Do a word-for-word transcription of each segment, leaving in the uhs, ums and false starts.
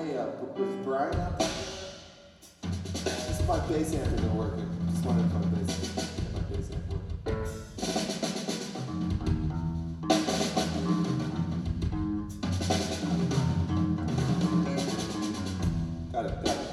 Hey, uh, was Brian out there? This is my bass amp isn't working. Just wanted to my bass amp. Get my bass amp working. Got it, got it. I got it.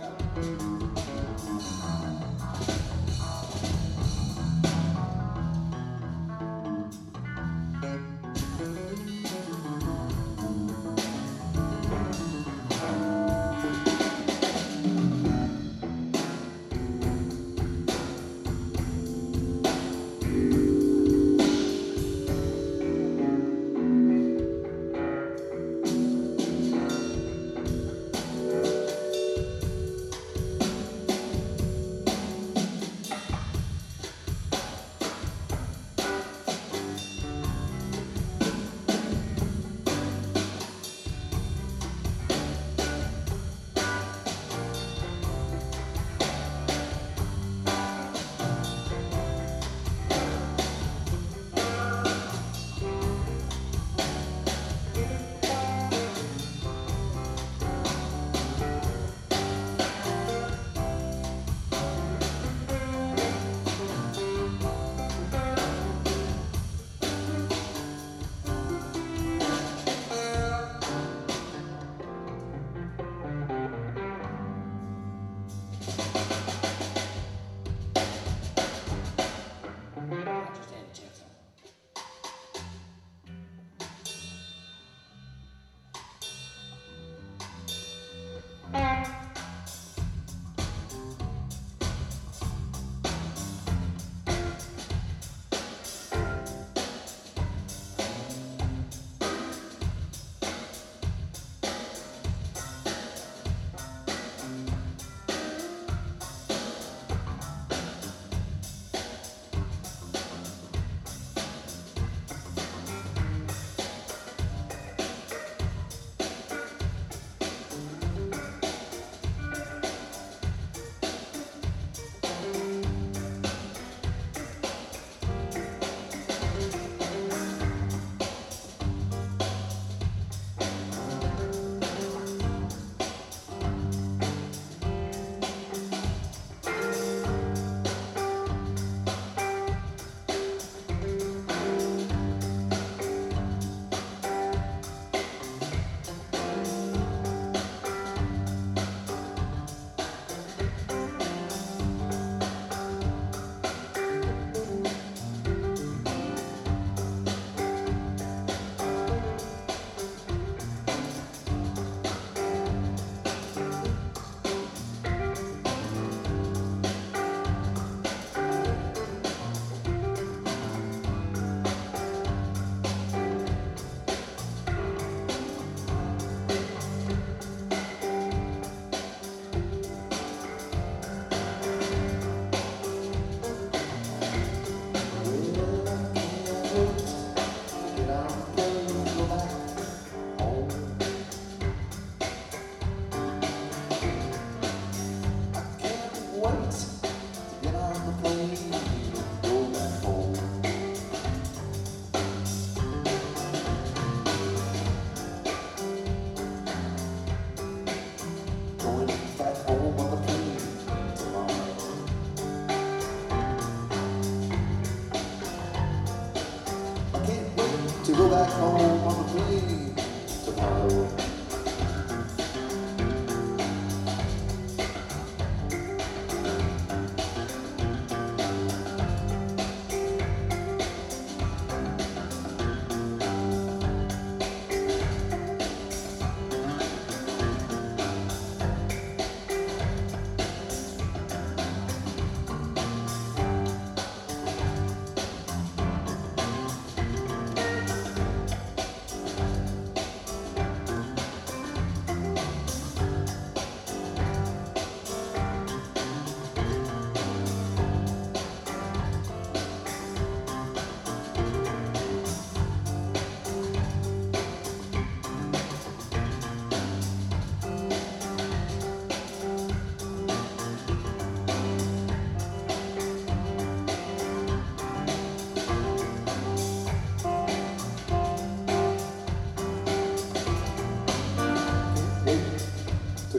To go back home on the plane tomorrow.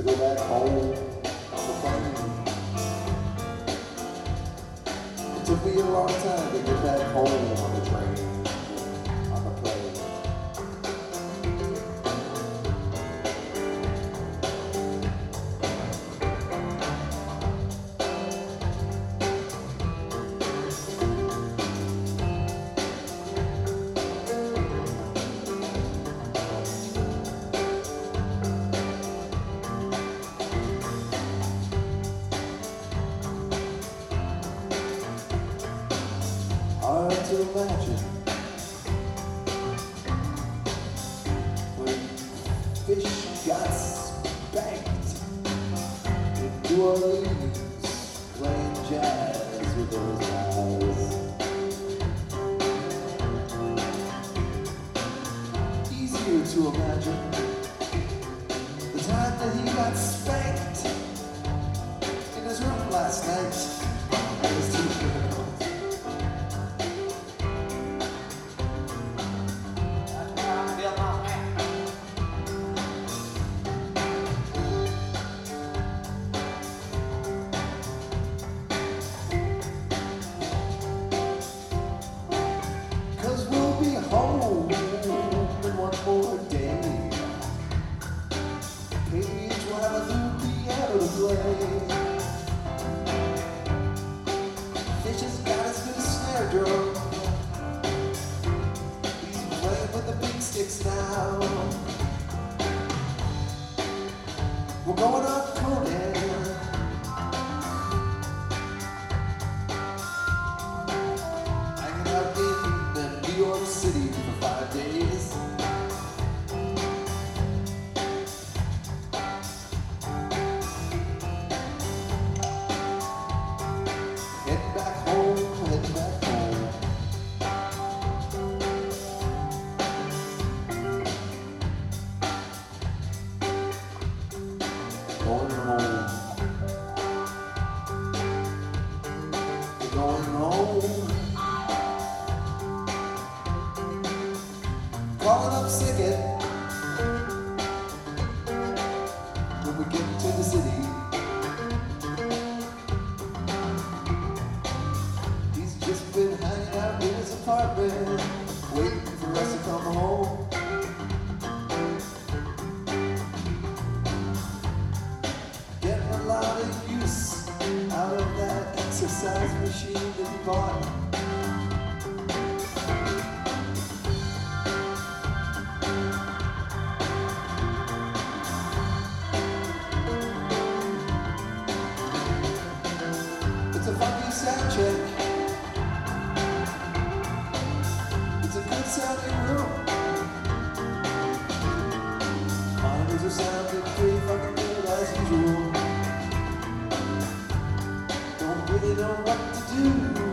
go back home on the plane. It took me a long time to get back home on the train, on the plane. Hard to imagine when fish got spanked in New Orleans, playing jazz with those guys. Easier to imagine the time that he got spanked in his room last night. It was too difficult. Home in one more day. Paige will have a new piano to play. Fish has got his new snare drum. He's playing with the big sticks now. We're going up Conan. Hanging out in New York City for five days. Head back home, head back home. Going home. Going home. Calling up Sickett when we get to the city. He's just been hanging out in his apartment, waiting for us to come home. Getting a lot of use out of that exercise machine that he bought. It's a funky sound check. It's a good sounding room. Monitors are sounding pretty fucking good as usual. Don't really know what to do.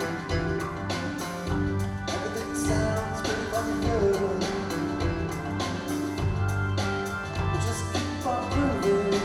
Everything sounds pretty fucking good. We just keep on grooving.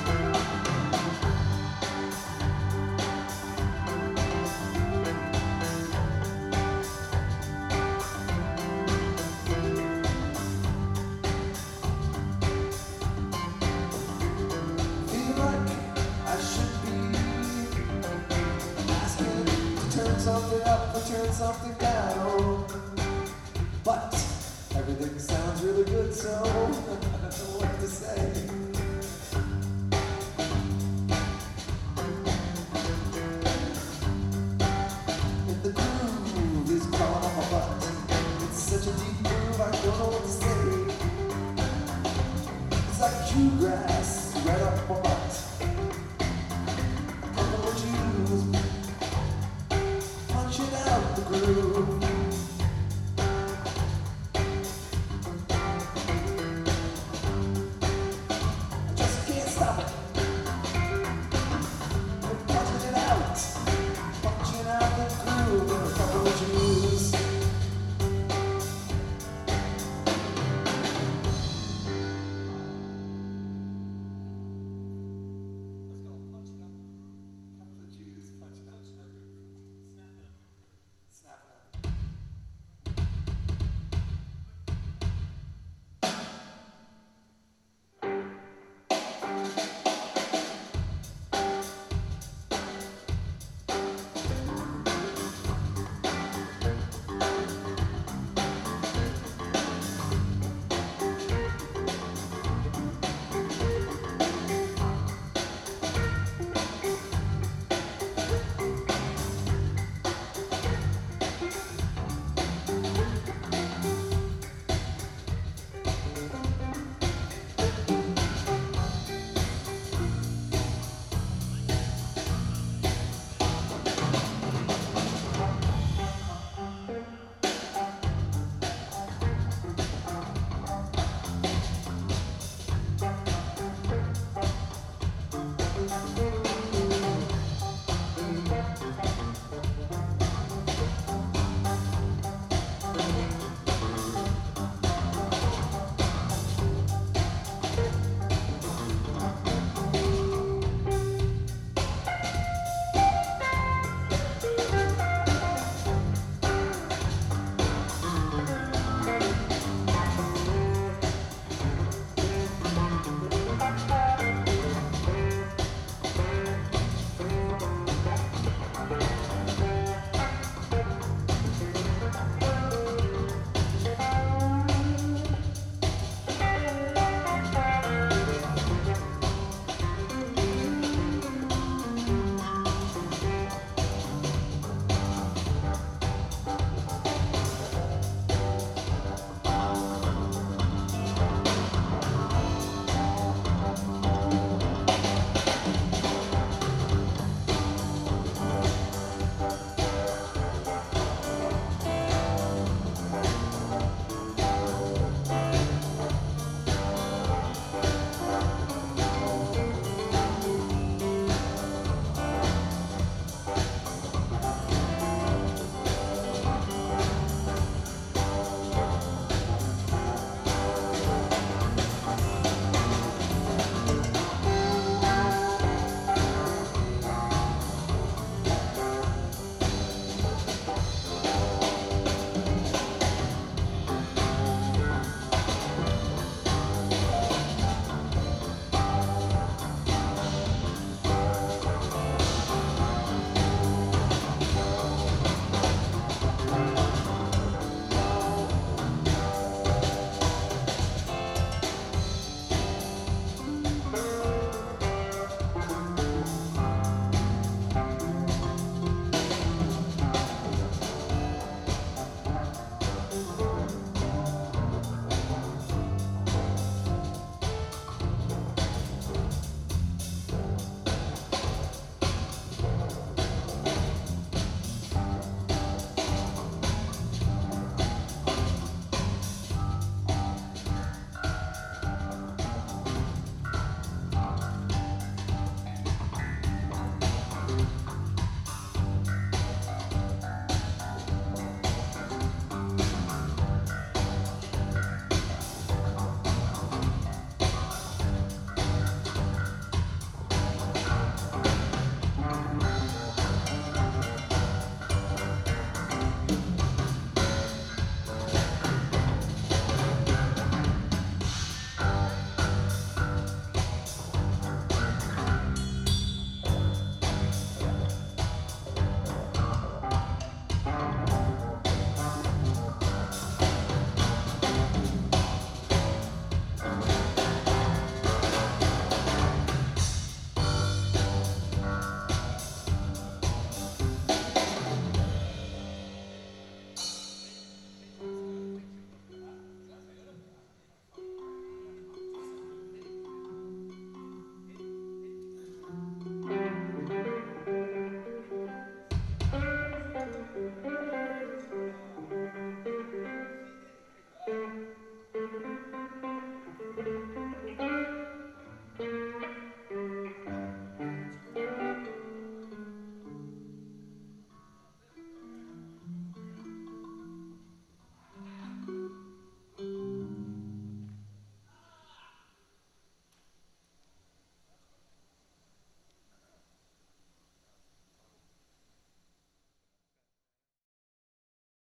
Something up or turn something down, but everything sounds really good, so I don't know what to say.